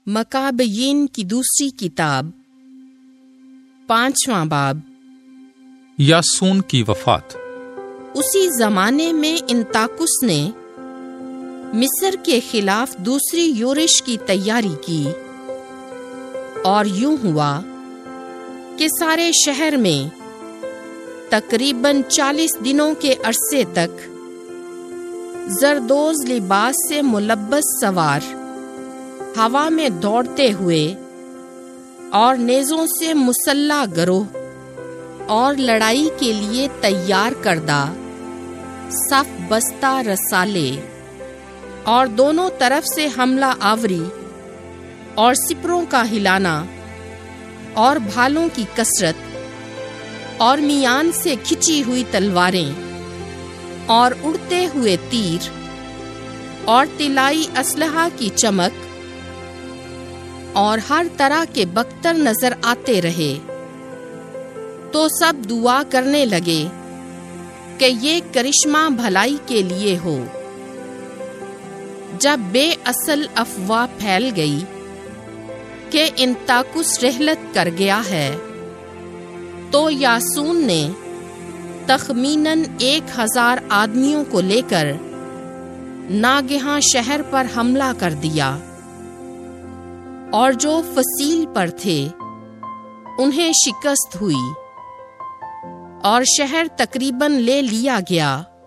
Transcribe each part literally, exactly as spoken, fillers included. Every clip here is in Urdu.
مکابیین کی دوسری کتاب پانچواں باب۔ یاسون کی وفات۔ اسی زمانے میں انتاکس نے مصر کے خلاف دوسری یورش کی تیاری کی، اور یوں ہوا کہ سارے شہر میں تقریباً چالیس دنوں کے عرصے تک زردوز لباس سے ملبس سوار ہوا میں دوڑتے ہوئے اور نیزوں سے مسلح گروہ اور لڑائی کے لیے تیار کردہ صف بستہ رسالے اور دونوں طرف سے حملہ آوری اور سپروں کا ہلانا اور بھالوں کی کثرت اور میان سے کھچی ہوئی تلواریں اور اڑتے ہوئے تیر اور طلائی اسلحہ کی چمک اور ہر طرح کے بختر نظر آتے رہے، تو سب دعا کرنے لگے کہ یہ کرشمہ بھلائی کے لیے ہو۔ جب بے اصل افواہ پھیل گئی کہ انتاکس رحلت کر گیا ہے، تو یاسون نے تخمیناً ایک ہزار آدمیوں کو لے کر ناگہاں شہر پر حملہ کر دیا، اور جو فصیل پر تھے انہیں شکست ہوئی اور شہر تقریباً لے لیا گیا،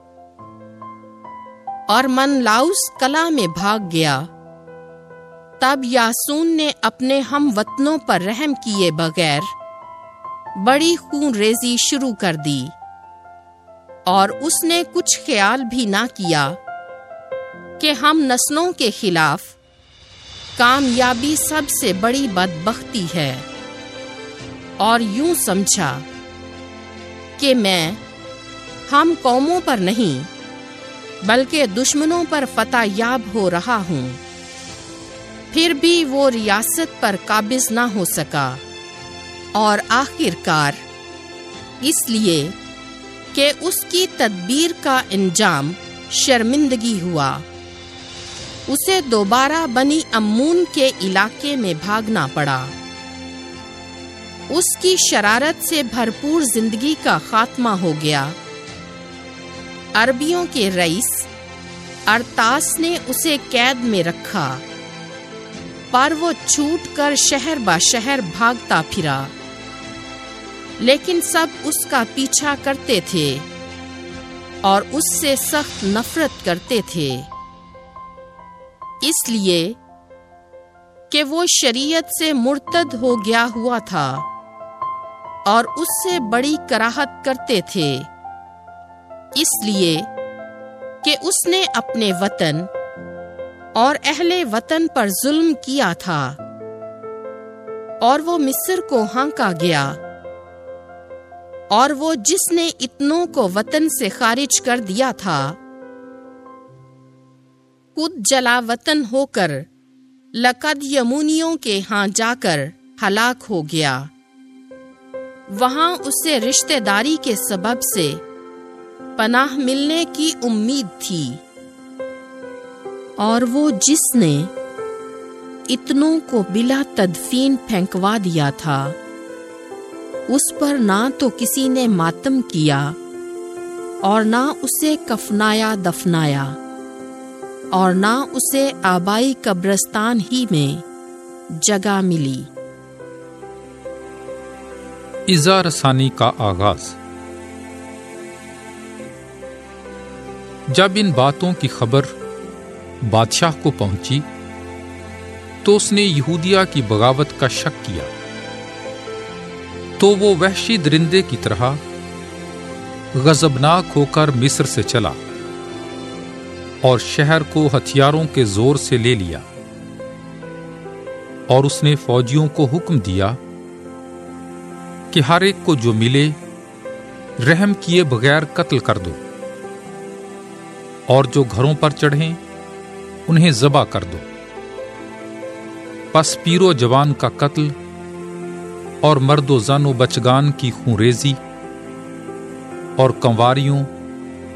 اور منلاؤس قلعہ میں بھاگ گیا۔ تب یاسون نے اپنے ہم وطنوں پر رحم کیے بغیر بڑی خون ریزی شروع کر دی، اور اس نے کچھ خیال بھی نہ کیا کہ ہم نسلوں کے خلاف کامیابی سب سے بڑی بدبختی ہے، اور یوں سمجھا کہ میں ہم قوموں پر نہیں بلکہ دشمنوں پر فتح یاب ہو رہا ہوں۔ پھر بھی وہ ریاست پر قابض نہ ہو سکا، اور آخر کار اس لیے کہ اس کی تدبیر کا انجام شرمندگی ہوا، اسے دوبارہ بنی امون کے علاقے میں بھاگنا پڑا۔ اس کی شرارت سے بھرپور زندگی کا خاتمہ ہو گیا۔ عربیوں کے رئیس ارتاس نے اسے قید میں رکھا، پر وہ چھوٹ کر شہر با شہر بھاگتا پھرا، لیکن سب اس کا پیچھا کرتے تھے اور اس سے سخت نفرت کرتے تھے، اس لیے کہ وہ شریعت سے مرتد ہو گیا ہوا تھا اور اس سے بڑی کراہت کرتے تھے، اس لیے کہ اس نے اپنے وطن اور اہل وطن پر ظلم کیا تھا، اور وہ مصر کو ہانکا گیا، اور وہ جس نے اتنوں کو وطن سے خارج کر دیا تھا خود جلا وطن ہو کر لقد یمونیوں کے ہاں جا کر ہلاک ہو گیا۔ وہاں اسے رشتہ داری کے سبب سے پناہ ملنے کی امید تھی، اور وہ جس نے اتنوں کو بلا تدفین پھینکوا دیا تھا، اس پر نہ تو کسی نے ماتم کیا اور نہ اسے کفنایا دفنایا، اور نہ اسے آبائی قبرستان ہی میں جگہ ملی۔ اذا رسانی کا آغاز۔ جب ان باتوں کی خبر بادشاہ کو پہنچی تو اس نے یہودیہ کی بغاوت کا شک کیا، تو وہ وحشی درندے کی طرح غضبناک ہو کر مصر سے چلا اور شہر کو ہتھیاروں کے زور سے لے لیا، اور اس نے فوجیوں کو حکم دیا کہ ہر ایک کو جو ملے رحم کیے بغیر قتل کر دو، اور جو گھروں پر چڑھیں انہیں ذبح کر دو۔ پس پیر و جوان کا قتل اور مرد و زن و بچگان کی خون ریزی اور کنواریوں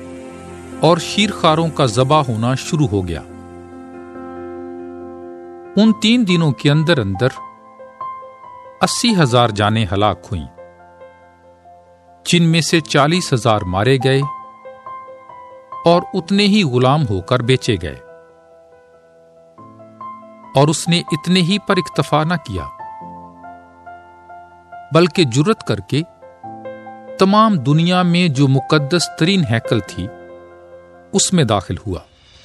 اور شیرخواروں کا ذبح ہونا شروع ہو گیا۔ ان تین دنوں کے اندر اندر اسی ہزار جانیں ہلاک ہوئیں، جن میں سے چالیس ہزار مارے گئے اور اتنے ہی غلام ہو کر بیچے گئے۔ اور اس نے اتنے ہی پر اکتفا نہ کیا، بلکہ جرت کر کے تمام دنیا میں جو مقدس ترین ہیکل تھی اس میں داخل ہوا،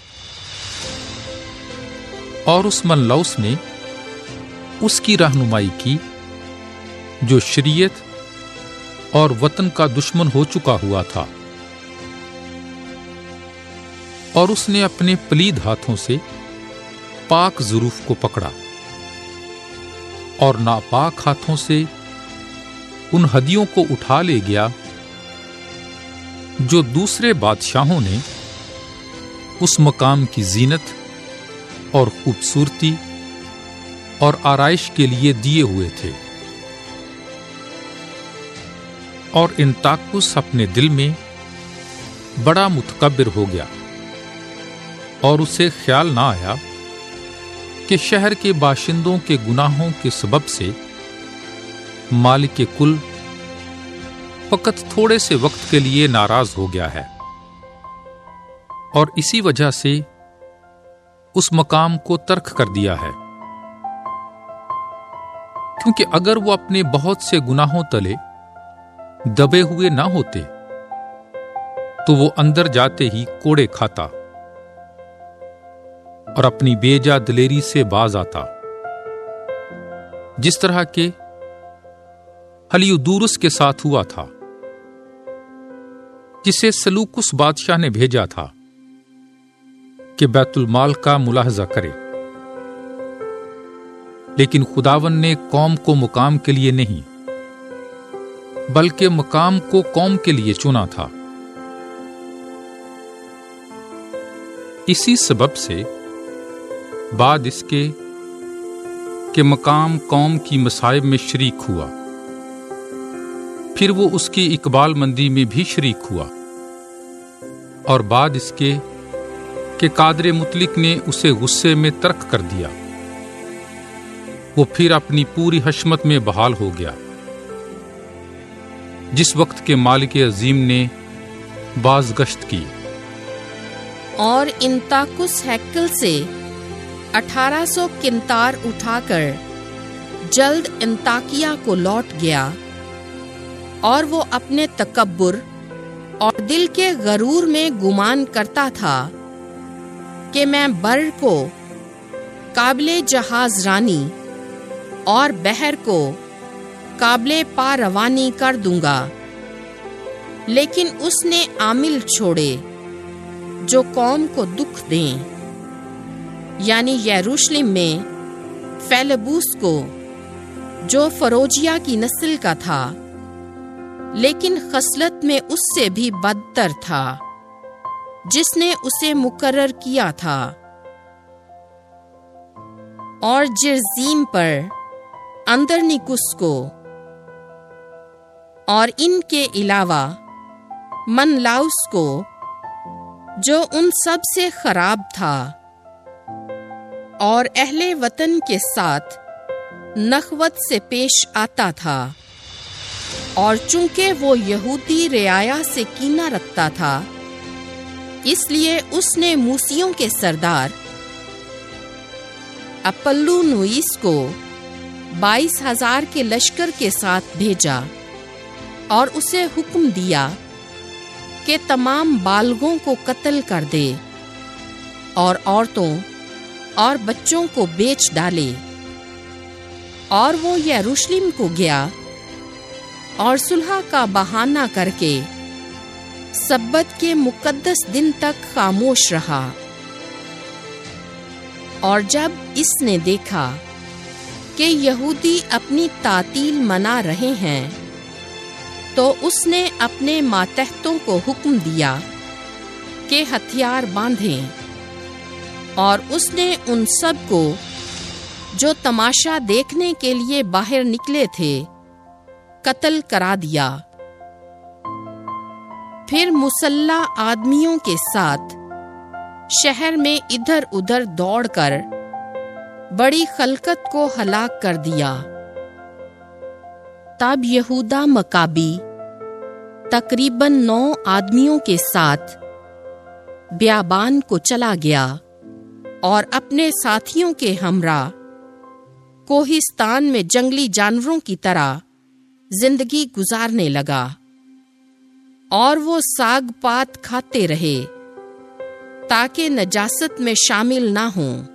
اور اس منلاؤس نے اس کی رہنمائی کی جو شریعت اور وطن کا دشمن ہو چکا ہوا تھا، اور اس نے اپنے پلید ہاتھوں سے پاک ظروف کو پکڑا اور ناپاک ہاتھوں سے ان ہدیوں کو اٹھا لے گیا جو دوسرے بادشاہوں نے اس مقام کی زینت اور خوبصورتی اور آرائش کے لیے دیے ہوئے تھے۔ اور انتاکوس اپنے دل میں بڑا متکبر ہو گیا، اور اسے خیال نہ آیا کہ شہر کے باشندوں کے گناہوں کے سبب سے مالک کل فقط تھوڑے سے وقت کے لیے ناراض ہو گیا ہے، اور اسی وجہ سے اس مقام کو ترک کر دیا ہے، کیونکہ اگر وہ اپنے بہت سے گناہوں تلے دبے ہوئے نہ ہوتے تو وہ اندر جاتے ہی کوڑے کھاتا اور اپنی بے جا دلیری سے باز آتا، جس طرح کہ ہلیودورس کے ساتھ ہوا تھا، جسے سلوکس بادشاہ نے بھیجا تھا کہ بیت المال کا ملاحظہ کرے، لیکن خداوند نے قوم کو مقام کے لیے نہیں بلکہ مقام کو قوم کے لیے چنا تھا۔ اسی سبب سے بعد اس کے کہ مقام قوم کی مصائب میں شریک ہوا، پھر وہ اس کی اقبال مندی میں بھی شریک ہوا، اور بعد اس کے کہ قادر مطلق نے اسے غصے میں ترک کر دیا، وہ پھر اپنی پوری حشمت میں بحال ہو گیا، جس وقت کے مالک عظیم نے بازگشت کی۔ اور انتاکوس ہیکل سے اٹھارہ سو کنتار اٹھا کر جلد انتاکیہ کو لوٹ گیا، اور وہ اپنے تکبر اور دل کے غرور میں گمان کرتا تھا کہ میں بر کو قابل جہاز رانی اور بحر کو قابل پا روانی کر دوں گا، لیکن اس نے عامل چھوڑے جو قوم کو دکھ دیں، یعنی یروشلم میں فیلبوس کو جو فروجیا کی نسل کا تھا لیکن خصلت میں اس سے بھی بدتر تھا، جس نے اسے مقرر کیا تھا، اور جرزیم پر اندرنیکس کو، اور ان کے علاوہ منلاؤس کو جو ان سب سے خراب تھا اور اہل وطن کے ساتھ نخوت سے پیش آتا تھا، اور چونکہ وہ یہودی رعایا سے کینہ رکھتا تھا، اس لیے اس نے موسیوں کے سردار اپلو نوئیس کو بائیس ہزار کے لشکر کے ساتھ بھیجا، اور اسے حکم دیا کہ تمام بالغوں کو قتل کر دے اور عورتوں اور بچوں کو بیچ ڈالے۔ اور وہ یروشلم کو گیا اور صلح کا بہانہ کر کے سبت کے مقدس دن تک خاموش رہا۔ اور جب اس نے دیکھا کہ یہودی اپنی تعطیل منا رہے ہیں تو اس نے اپنے ماتحتوں کو حکم دیا کہ ہتھیار باندھیں، اور اس نے ان سب کو جو تماشا دیکھنے کے لیے باہر نکلے تھے قتل کرا دیا۔ پھر مسلح آدمیوں کے ساتھ شہر میں ادھر ادھر دوڑ کر بڑی خلقت کو ہلاک کر دیا۔ تب یہودا مکابی تقریباً نو آدمیوں کے ساتھ بیابان کو چلا گیا اور اپنے ساتھیوں کے ہمراہ کوہستان میں جنگلی جانوروں کی طرح زندگی گزارنے لگا، اور وہ ساگ پات کھاتے رہے تاکہ نجاست میں شامل نہ ہوں۔